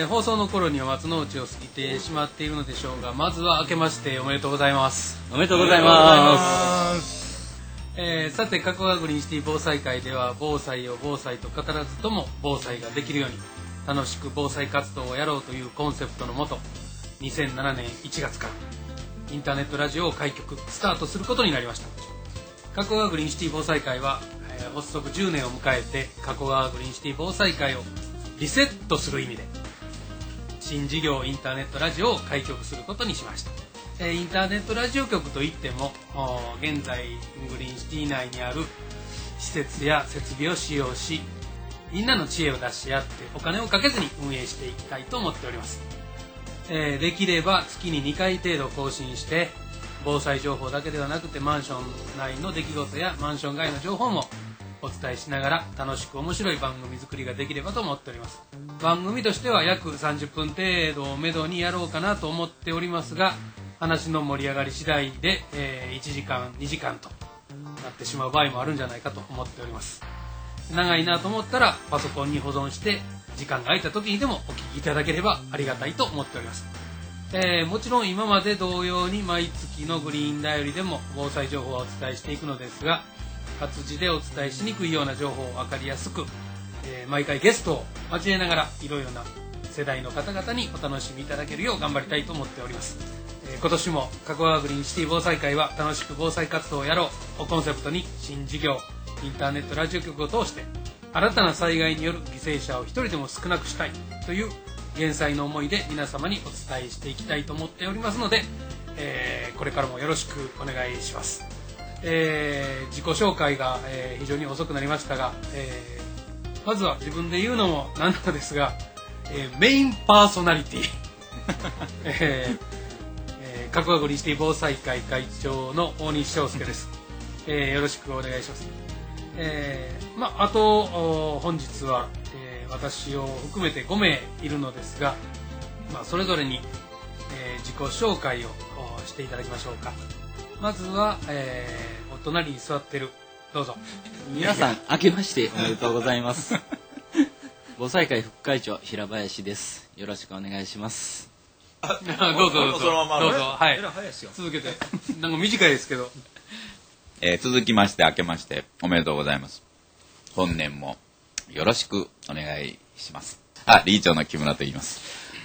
放送の頃には松の内を過ぎてしまっているのでしょうが、まずは明けましておめでとうございます。 おめでとうございます。 さて、加古川グリーンシティ防災会では、防災を防災と語らずとも防災ができるように楽しく防災活動をやろうというコンセプトのもと、2007年1月からインターネットラジオを開局スタートすることになりました。加古川グリーンシティ防災会は、発足10年を迎えて、加古川グリーンシティ防災会をリセットする意味で新事業インターネットラジオを開局することにしました。インターネットラジオ局といっても、現在グリーンシティ内にある施設や設備を使用し、みんなの知恵を出し合ってお金をかけずに運営していきたいと思っております。できれば月に2回程度更新して、防災情報だけではなくてマンション内の出来事やマンション外の情報もお伝えしながら、楽しく面白い番組作りができればと思っております。番組としては約30分程度をめどにやろうかなと思っておりますが、話の盛り上がり次第で、1時間2時間となってしまう場合もあるんじゃないかと思っております。長いなと思ったらパソコンに保存して、時間が空いた時にでもお聞きいただければありがたいと思っております。もちろん今まで同様に毎月のグリーンだよりでも防災情報はお伝えしていくのですが、活字でお伝えしにくいような情報を分かりやすく、毎回ゲストを交えながらいろいろな世代の方々にお楽しみいただけるよう頑張りたいと思っております。今年も加古川グリーンシティ防災会は楽しく防災活動をやろうをコンセプトに、新事業インターネットラジオ局を通して新たな災害による犠牲者を一人でも少なくしたいという減災の思いで皆様にお伝えしていきたいと思っておりますので、これからもよろしくお願いします。自己紹介が、非常に遅くなりましたが、まずは自分で言うのもなんなのですが、メインパーソナリティ加古川グリーンシティ防災会会長の大西翔介です。よろしくお願いします。あと本日は、私を含めて5名いるのですが、それぞれに、自己紹介をしていただきましょうか。まずは、お隣に座ってる、どうぞ。 皆さん明けましておめでとうございます。防災会副会長平林です。よろしくお願いします。 どうぞそのままどうぞ、はい、続けて。なんか短いですけど、 続きまして明けましておめでとうございます。本年もよろしくお願いします。理事長の木村と言います。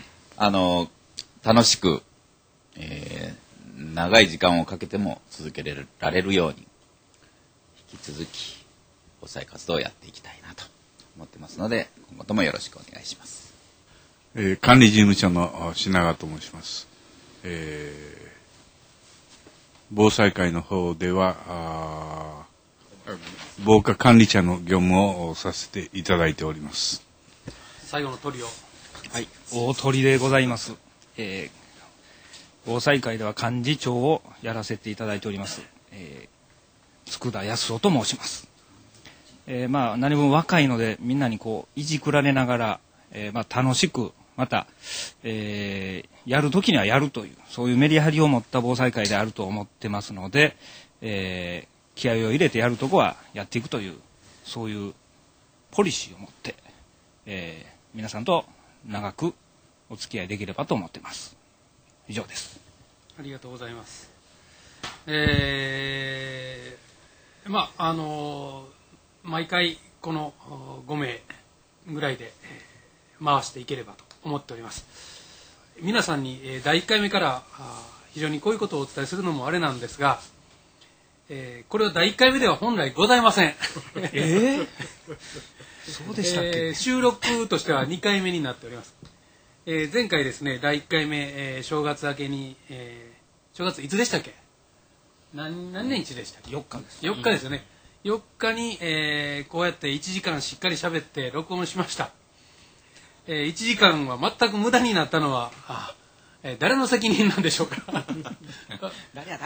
楽しく、長い時間をかけても続けられるように引き続き防災活動をやっていきたいなと思ってますので、今後ともよろしくお願いします。 管理事務所の品川と申します。防災会の方では防火管理者の業務をさせていただいております。 最後のトリオ、 はい、大鳥でございます。防災会では幹事長をやらせていただいております、佃康夫と申します。何分若いのでみんなにこういじくられながら、楽しくまた、やるときにはやるという、そういうメリハリを持った防災会であると思ってますので、気合を入れてやるとこはやっていくという、そういうポリシーを持って、皆さんと長くお付き合いできればと思っています。以上です。 ありがとうございます。毎回この5名ぐらいで回していければと思っております。皆さんに第1回目から非常にこういうことをお伝えするのもあれなんですが、これは第1回目では本来ございません。 そうでしたっけ。 収録としては2回目になっております。前回ですね、第1回目、正月明けに、正月いつでしたっけ。何日でしたっけ。 4日です。 4日ですよね。4日に、こうやって1時間しっかり喋って録音しました。1時間は全く無駄になったのは誰の責任なんでしょうか。 誰や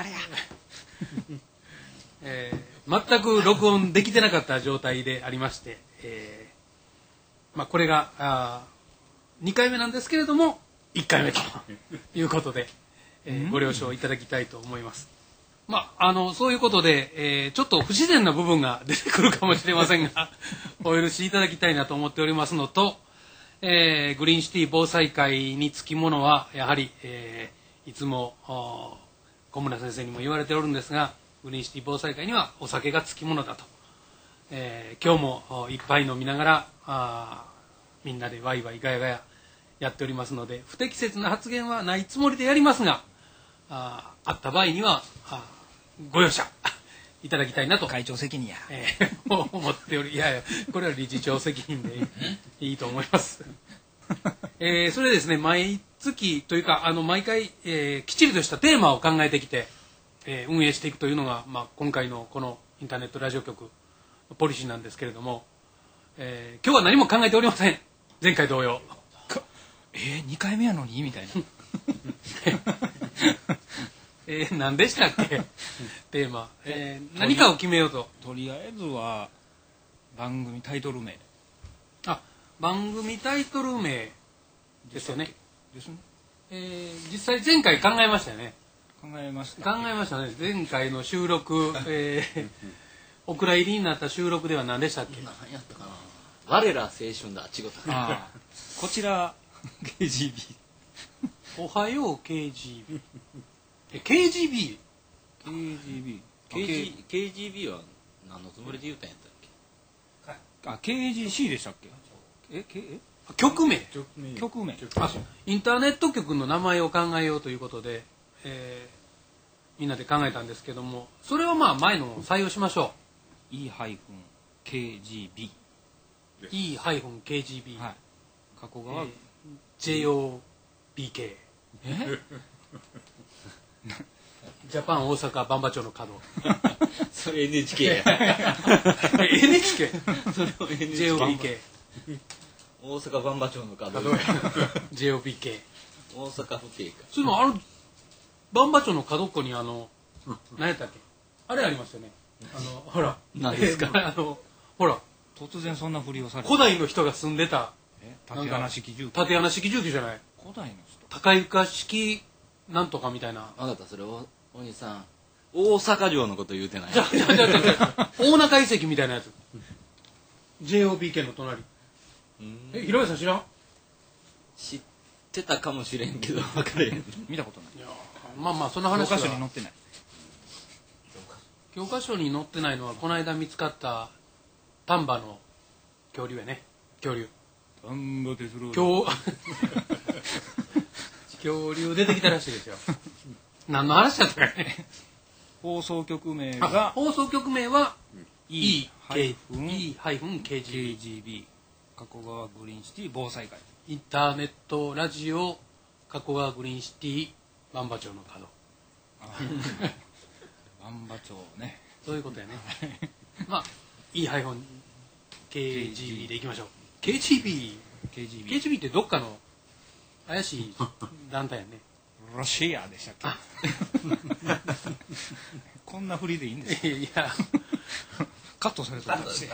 全く録音できてなかった状態でありまして、これが2回目なんですけれども1回目ということで、ご了承いただきたいと思います。そういうことで、ちょっと不自然な部分が出てくるかもしれませんがお許しいただきたいなと思っておりますのと、 グリーンシティ防災会につきものはやはり、いつも小村先生にも言われておるんですが、グリーンシティ防災会にはお酒がつきものだと、今日も一杯飲みながらみんなでワイワイガヤガヤやっておりますので、不適切な発言はないつもりでやりますが、あった場合にはご容赦いただきたいなと会長責任や。 思っており、いやいや、これは理事長責任でいいと思います。それでですね、毎月というか毎回、きっちりとしたテーマを考えてきて、運営していくというのが、今回のこのインターネットラジオ局のポリシーなんですけれども、今日は何も考えておりません。前回同様。 2回目やのにみたいな。 何でしたっけテーマ、何かを決めようと。 とりあえずは番組タイトル名番組タイトル名ですよね。 ですね。 実際前回考えましたよね。 考えましたね。前回の収録、お蔵入りになった収録では何でしたっけ。 何やったかな。我ら青春だ。違った。 こちら KGB。 おはよう KGB。KGB。 KGB は何のつもりで言うたんやったっけ。 KGC でしたっけ。 曲名。インターネット局の名前を考えようということで、みんなで考えたんですけども、それを前の採用しましょう。 E-KGB。 E-KGB。 はい。加古川。 JOBK。ジャパン大阪番場町の角。 それ NHK や。 NHK。 それを NHK。 JOBK。 大阪番場町の角。 JOBK。 大阪府警か。 それも番場町の角っこに何やったっけ。あれありますよね。ほら。 何ですか。 ほら。 突然そんなふりをされて。 古代の人が住んでた。 竪穴式住居。 竪穴式住居じゃない。 古代の人。 高床式なんとかみたいな。 分かった。それお兄さん大阪城のこと言うてない。 じゃ大中遺跡みたいなやつ。JOBK の隣。平井さん知らん。 知ってたかもしれんけど分かれへん。 見たことない。 いやその話は教科書に載ってない。 教科書に載ってないのはこの間見つかった丹波の恐竜やね。恐竜出てきたらしいですよ。何の話だったかね。 放送局名が放送局名は E-KGB 加古川グリーンシティ防災会。 インターネットラジオ加古川グリーンシティ番場町の角。 番場町ね。 そういうことやね。E-KGB でいきましょう。KGB ってどっかの怪しい団体やね。 ロシアでしたっけ。こんなふりでいいんですか。 いやカットされそうです。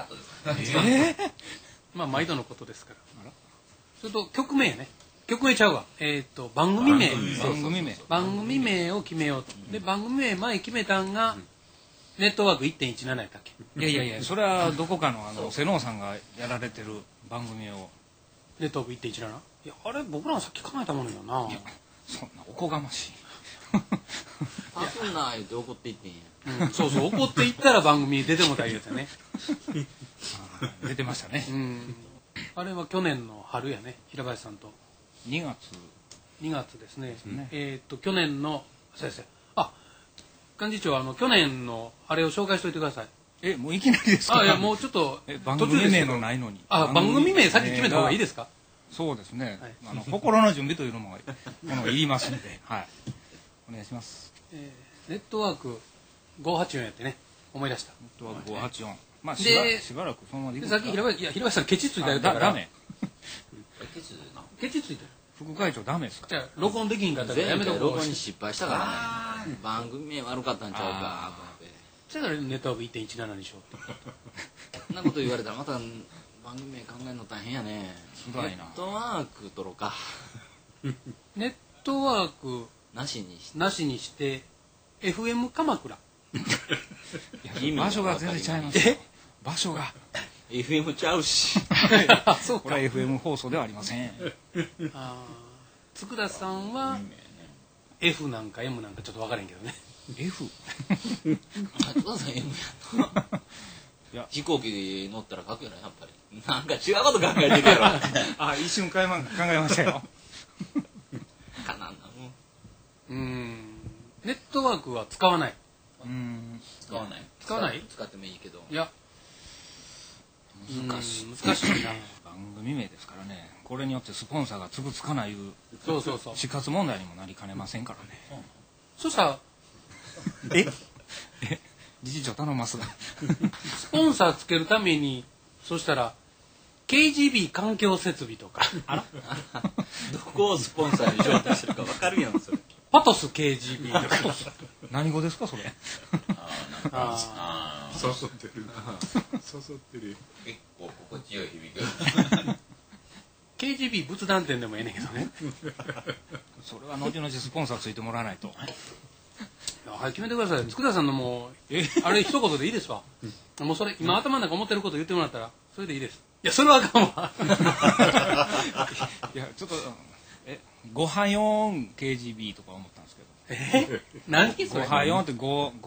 毎度のことですから。それと曲名ね。曲名ちゃうわ。番組名。番組名を決めようと。で番組名前決めたんがネットワーク 1.17 やったっけ。 いやそれはどこかの瀬能さんがやられてる番組を。 ネットワーク 1.17。いやあれ僕らがさっき考えたものよな。 そんなおこがましい。 あそんな言うて怒っていってんや。 そう怒っていったら番組に出ても大変ですよね。 出てましたね。 あれは去年の春やね。平林さんと 2 月ですね。去年の先生幹事長去年のあれを紹介しておいてください。 もういきなりですか。 いやもうちょっと番組名のないのに。 番組名先決めた方がいいですか。 そうですね。心の準備というのもいりますので、はい。お願いします。 ネットワーク584やってね、思い出した。 ネットワーク584。しばらくそのままでいく。 さっき平林さんケチついたやつだから。 ダメ。 ケチついた。 副会長ダメですか。 じゃあ録音できんかったらやめとこう。 録音に失敗したからね。番組名悪かったんちゃうかと思って。 じゃあネットワーク 1.17 にしようって。 そんなこと言われたらまた番組名考えるの大変やね。 つらいな。 ネットワーク取ろうか。 ネットワークなしにして FM 鎌倉。 場所が全然違います。場所が FM ちゃうしあそうかこれは FM 放送ではありません。 あー佃さんは F なんか M なんかちょっと分からへんけどね。 F お父さん M やといや飛行機乗ったら書くよねやっぱりなんか違うこと考えてるやろあ一瞬考えましたよ。 かなんなネットワークは使わない。 使わない使わない使ってもいいけどいや難しい難しいな。 番組名ですからね。これによってスポンサーがつくつかないいうそうそうそう。 死活問題にもなりかねませんからね。 そしたら理事長頼ますがスポンサーつけるためにそしたら KGB 環境設備とかどこをスポンサーに招待してるか分かるやんそれパトス KGB とか何語ですかそれ。 あ誘ってるな誘ってるよ。 結構心地よい響く。 KGB 仏壇店でもええねんけどね。 それは後々スポンサーついてもらわないと。 はい決めてください。佃さんのもうあれ一言でいいですわ。もうそれ今頭の中思ってること言ってもらったらそれでいいです。いやそれはあかんわ。 いやちょっと584 KGB とか思ったんですけど。 何それ。 584って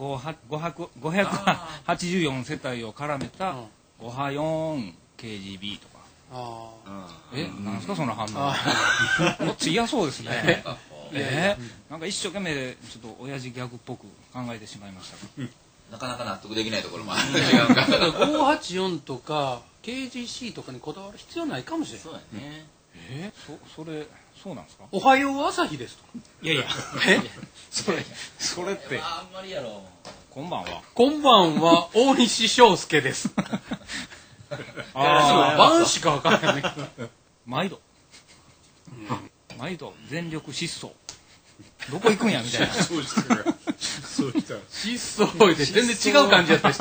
584世帯を絡めた584 KGB とか。 あなんですかその反応。こっち嫌そうですね。なんか一生懸命ちょっと親父ギャグっぽく考えてしまいましたが。 なかなか納得できないところもある。違うか。 だから584とか KGC とかにこだわる必要ないかもしれない。 そうやねそれそうなんですか。 おはよう朝日ですとか。 いやいやえそれってあんまりやろこんばんは。 こんばんは大西翔介です。晩しかわからない。 毎度全力疾走どこ行くんやみたいな。 そうしたらそうしたら疾走で全然違う感じやったし。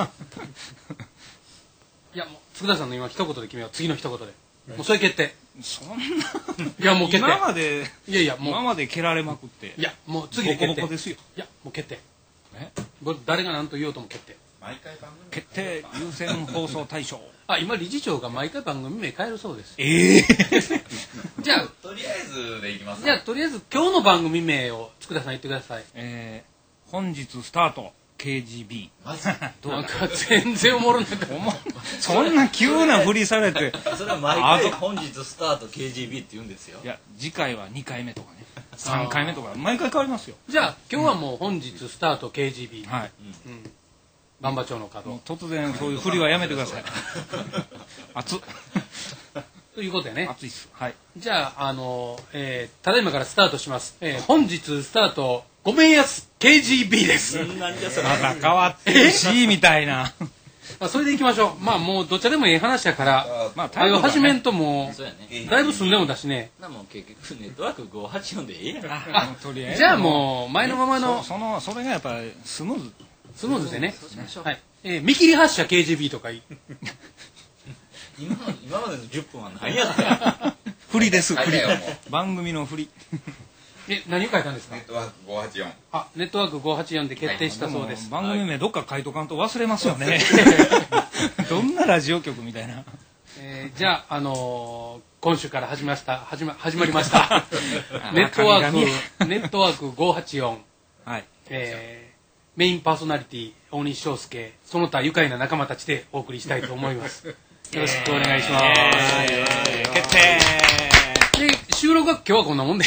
いやもう佃さんの今一言で決めよう。次の一言でもうそれ決定。 そんないやもう決定。 今までもう蹴られまくっていやもう次で決定。 ボコボコですよ。 いやもう決定。 え誰が何と言おうとも決定。 毎回番組決定優先放送大賞。 あ今理事長が毎回番組名変えるそうです。じゃあとりあえずでいきます。 じゃあとりあえず今日の番組名を佃さん言ってください。 本日スタート KGB。 まずどうだなんか全然おもろなかった。 そんな急な振りされて。 それは毎回本日スタート KGB って言うんですよいや次回は2回目とかね3回目とか毎回変わりますよ。 じゃあ今日はもう本日スタート KGB。 はい。 万馬町の角もう突然そういう振りはやめてください。熱っということやね。 熱いっす。はい。 じゃあただいまからスタートします。本日スタートごめんやす KGB です。 なんじゃそれまた変わってるしみたいな。 まあそれでいきましょう。まあもうどっちでもええ話やからまああれを始めんともそうやねだいぶ済んでもだしね。 なもう結局ネットワーク584でええやんとりあえずじゃあもう前のままのそれがやっぱりスムーズ。 スムーズでね。 そうしましょうはい。見切り発車 KGB とかいい。 今までの10分は何やったんや振りです振り書いたよもう。 番組の振り。 何を書いたんですかネッ。トワーク584。 あネットワーク584で決定したそうです。 番組名どっか書いとかんと忘れますよね。どんなラジオ局みたいな。 じゃあ今週から始まりましたネットワーク584、 はい。 メインパーソナリティ大西翔介その他愉快な仲間たちでお送りしたいと思います。よろしくお願いします。 決定。 で収録は今日はこんなもんで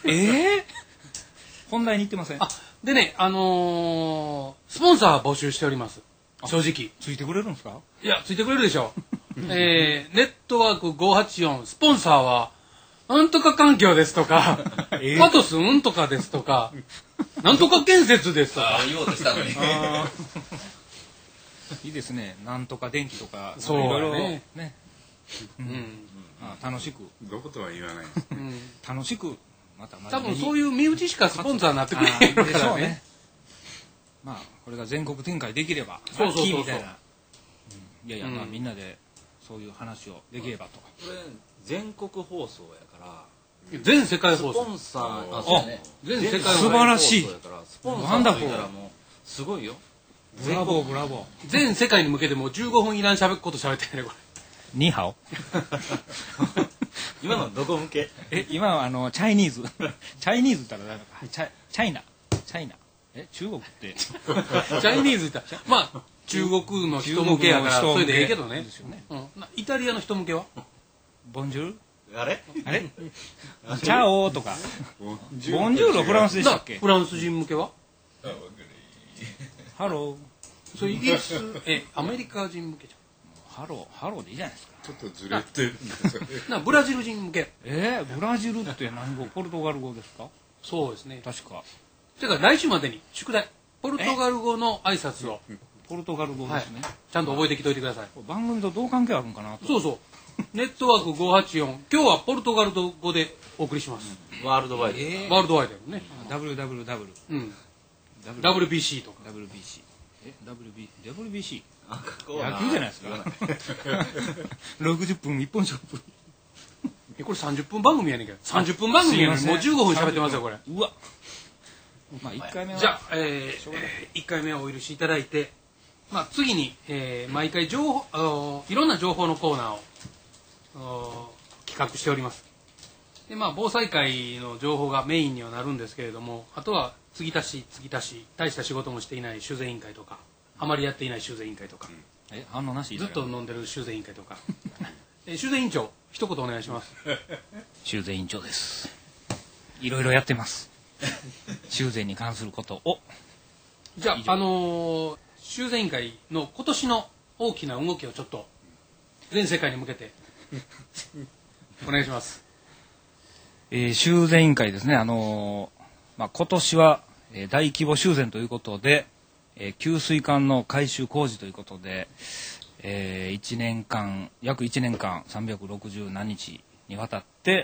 本題に行ってません。 でねスポンサー募集しております。正直ついてくれるんですか。 いやついてくれるでしょネットワーク584スポンサーはなんとか環境ですとか、パトスうんとかですとか、なんとか建設ですとか。 言おうとしたのに。 いいですね。なんとか電気とかそういろいろねね。 うん楽しくどことは言わない。 楽しくまた多分そういう身内しかスポンサーになってくれへんのでからねしょうね。まあこれが全国展開できればそうそうそうそうラッキーみたいな。いやいやまあみんなでそういう話をできればと。 これ全国放送やから全世界放送スポンサーそうやね全世界放送素晴らしい全世界放送やからスポンサーといたらもうすごいよ。 ブラボーブラボー。 全世界に向けてもう15分いらんこと喋ってるねこニーハオ今のどこ向け？ 今はチャイニーズチャイニーズって言ったら誰かチャイナ中国ってチャイニーズってまあ中国の人向けやからそれでええけどねですよね。 イタリアの人向けはボンジュールあれ？ チャオとかボンジュールはフランスでしたっけ？ フランス人向けはハローそれイギリスアメリカ人向けじハローでいいじゃないですか。 ちょっとずれてるんですよね。 ゃんブラジル人向けブラジルって何語？ポルトガル語ですか？ そうですね確かだから来週までに宿題ポルトガル語の挨拶をポルトガル語ですね。 ちゃんと覚えてきておいてください番組とどう関係あるんかなと。 そうそうネットワーク584今日はポルトガル語でお送りしますワールドワイド。 ワールドワイドやもんね WWW うん WBC とか WBC WBC あかっこいいな野球じゃないですか60分一本勝負これ30分番組やねんけど30分番組やのにもう15分喋ってますよこれうわまあ1回目はじゃあ、1回目はお許しいただいて、まあ、次に、毎回いろんな情報のコーナーを企画しておりますで、まあ、防災会の情報がメインにはなるんですけれどもあとは継ぎ足し大した仕事もしていない修繕委員会とかあまりやっていない修繕委員会とか、 反応なしずっと飲んでる修繕委員会とか修繕委員長一言お願いします修繕委員長ですいろいろやってます修繕に関することをじゃあ修繕委員会の今年の大きな動きをちょっと全世界に向けてお願いします修繕委員会ですね今年は、大規模修繕ということで、給水管の改修工事ということで、約1年間360何日にわたって、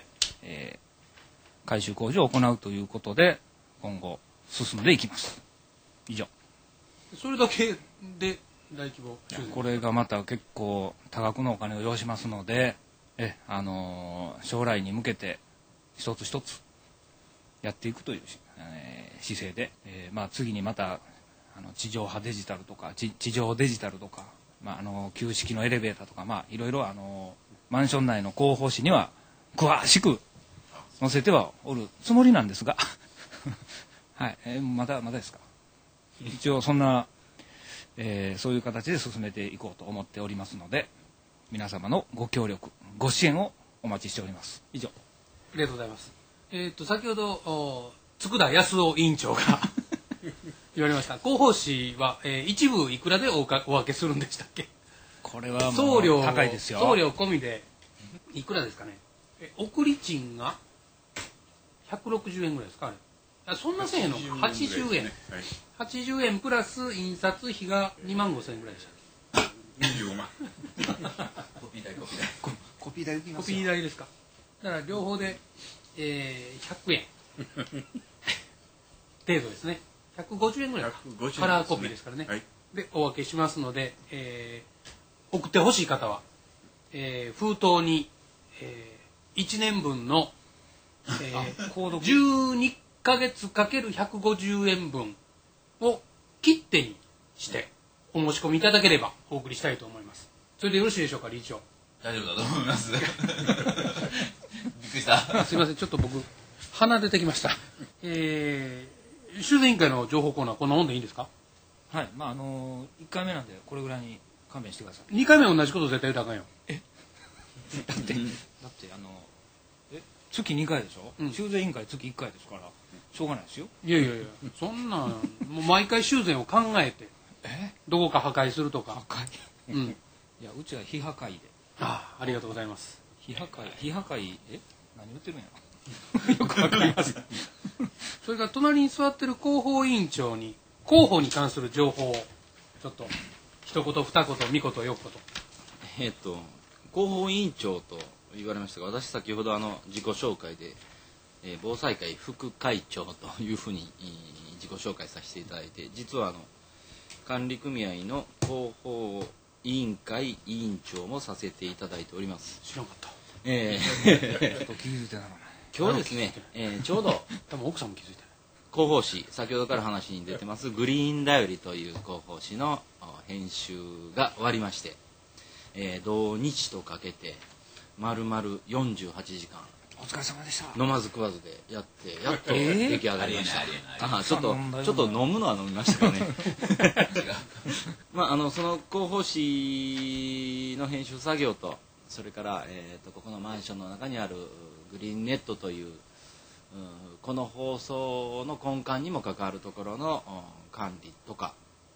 改修工事を行うということで今後進んでいきます以上それだけで大規模修繕これがまた結構多額のお金を要しますので将来に向けて一つ一つやっていくという、姿勢で、次にまた地上波デジタルとか地上デジタルとか、旧式のエレベーターとか、いろいろマンション内の広報誌には詳しく載せてはおるつもりなんですがはい、まだですか一応そんな、そういう形で進めていこうと思っておりますので皆様のご協力ご支援をお待ちしております以上ありがとうございます先ほど佃康夫委員長が言われました広報誌は、一部いくらでお分けするんでしたっけこれはも送料う高いですよ送料込みでいくらですかね送り賃が160円ぐらいですかあれそんなせんの80円、 はい、 80円プラス印刷費が2万5千円ぐらいでしたっ 25万。 コピー代コピー代けコピー代ですかだから両方で、100円程度ですね150円ぐらいか 150円ですねカラーコピーですからね、 はい、 でお分けしますので、送ってほしい方は、封筒に、1年分の、12ヶ月かける150円分を切手にしてお申し込みいただければお送りしたいと思いますそれでよろしいでしょうか理事長大丈夫だと思いますびっくりしたすいませんちょっと僕鼻出てきました修繕委員会の情報コーナーこんなもんでいいんですかはい1回目なんでこれぐらいに勘弁してください 2回目同じこと絶対言うたらあかんよだって月2回でしょ、 うん修繕委員会月1回ですからしょうがないですよいやそんなんもう毎回修繕を考えてどこか破壊するとか破壊うんいやうちは非破壊でありがとうございます非破壊何言ってるんやよくわかりますそれから隣に座ってる広報委員長に広報に関する情報をちょっと一言二言三言四言広報委員長と言われましたが私先ほど自己紹介で、防災会副会長というふうに自己紹介させていただいて実は管理組合の広報委員会委員長もさせていただいております知らんかったちょっと気づいてならない今日ですね、ちょうど多分奥さんも気づいてない広報誌先ほどから話に出てますグリーンだよりという広報誌の編集が終わりまして、 土日とかけて丸々48時間お疲れ様でした。 飲まず食わずでやってやっと出来上がりました。ちょっと飲むのは飲みましたかね。その広報誌の編集作業と、それから、ここのマンションの中にあるグリーンネットという、この放送の根幹にも関わるところの管理とか、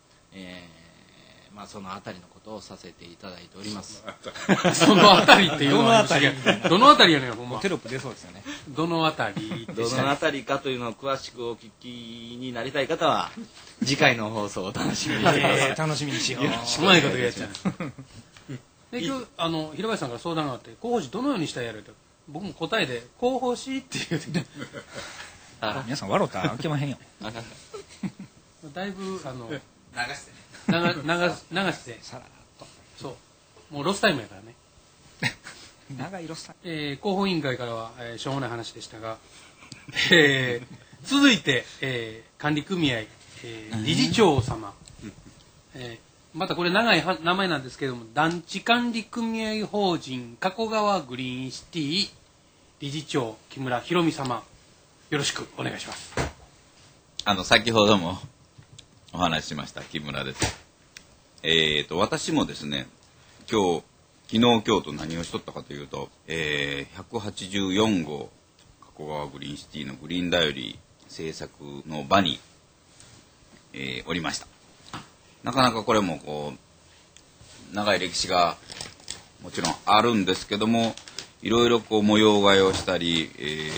そのあたりのことをさせていただいております。 そのあたりっていうのはどのあたりやねん、ほんま。 テロップ出そうですよね。 どのあたりどのあたりかというのを詳しくお聞きになりたい方は次回の放送を楽しみにしてください。 楽しみにしよう。 うまいこと言っちゃう。で今日平林さんから相談があって、広報誌どのようにしたらやると、僕も答えで広報誌って言って皆さん笑ったら開けまへんよ。 だいぶ流してね。 流してさらっと。 そうもうロスタイムやからね。 長いロスタイ広報委員会からは、しょうもない話でしたが、続いて、管理組合、理事長様、またこれ長い名前なんですけれども、団地管理組合法人加古川グリーンシティ理事長木村博美様、よろしくお願いします。 先ほどもお話ししました木村です。私もですね、昨日今日と何をしとったかというと、184号加古川グリーンシティのグリーンだより制作の場に、おりました。なかなかこれもこう長い歴史がもちろんあるんですけども、いろいろこう模様替えをしたり、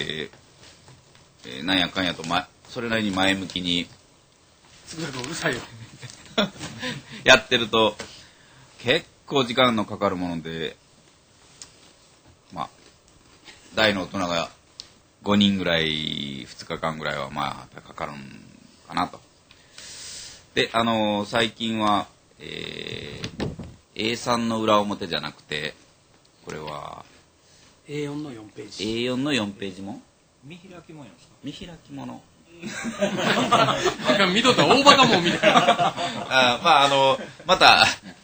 なんやかんやと、それなりに前向きにうるさいよやってると結構時間のかかるもので、大の大人が5人ぐらい2日間ぐらいはかかるんかなと。で最近は、A3 の裏表じゃなくて、これは A4 の4ページ A4 の4ページも見開きもんやんですか。 見開きもの見とった大バカもんみたいな。 また、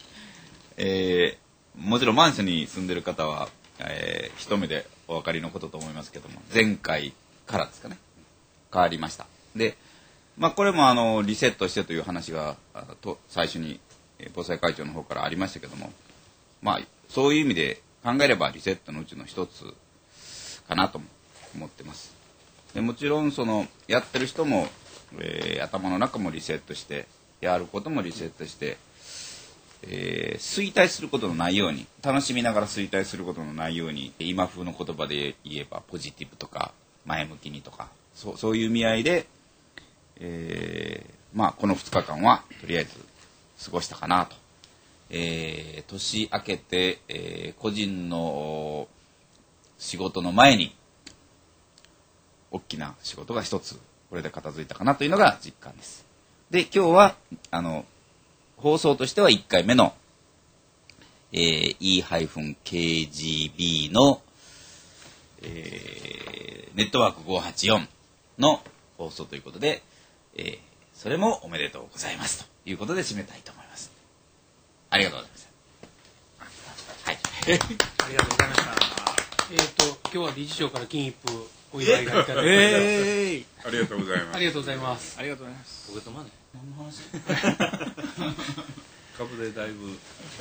もちろんマンションに住んでる方は、一目でお分かりのことと思いますけども、前回からですかね、変わりました。で、これもリセットしてという話が最初に防災会長の方からありましたけども、そういう意味で考えればリセットのうちの一つかなと思ってます。でもちろんやってる人も、頭の中もリセットして、やることもリセットして、衰退することのないように、楽しみながら衰退することのないように、今風の言葉で言えばポジティブとか前向きにとか、そういう意味合いで、この2日間はとりあえず過ごしたかなと。年明けて、個人の仕事の前に大きな仕事が一つこれで片付いたかなというのが実感です。で、今日は放送としては1回目の、E-KGB の、ネットワーク584の放送ということで、それもおめでとうございますということで締めたいと思います。ありがとうございました。はい。 ありがとうございました。今日は理事長から金一封お祝いがいただいて、 ありがとうございます。 ありがとうございます。 ありがとうございます。 ポケットマネー何の話？ 株でだいぶ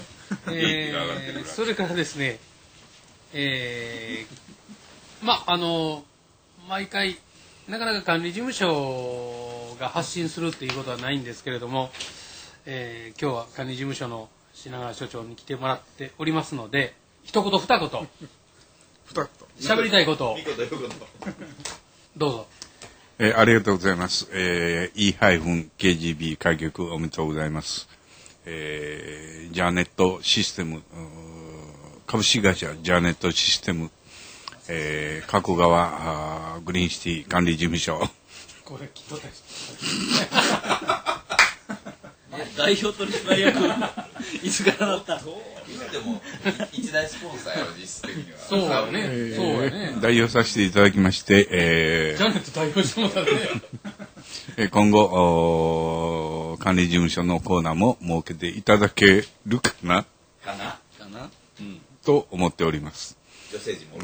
それからですね、毎回なかなか管理事務所が発信するっていうことはないんですけれども、今日は管理事務所の品川所長に来てもらっておりますので、一言二言喋りたいことをどうぞ。 ありがとうございます。E-KGB 開局おめでとうございます。ジャーネットシステム、株式会社ジャーネットシステム、加古川グリーンシティ管理事務所。 これ聞いとったりして代表取締役いつからなった。 言っても一大スポンサーやろ、実質的には。 そうやね、そうやね。 代表させていただきまして、 ジャネット代表してもらったね。 今後管理事務所のコーナーも設けていただけるかな。 かなと思っております。 女性陣も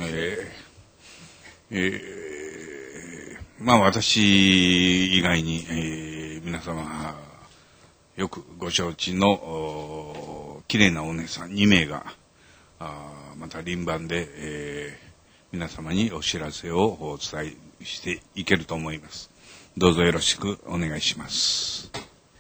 まあ私以外に、皆様よくご承知の綺麗なお姉さん2名がまた輪番で、皆様にお知らせをお伝えしていけると思います。どうぞよろしくお願いします。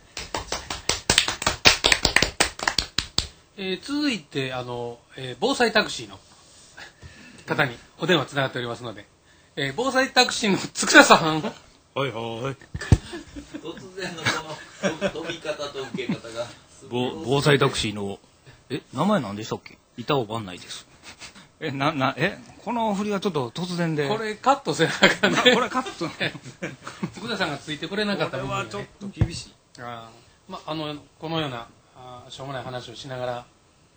続いて防災タクシーの方にお電話つながっておりますので、防災タクシーの佃さん。 はいはい。 突然のこの飛び方と受け方が防災タクシーの名前何でしたっけ？板尾番内です。この振りはちょっと突然で。 これカットせなあかんね。 これカット。 佃さんがついてくれなかった部分、ね、 これはちょっと厳しい。 このようなしょうもない話をしながら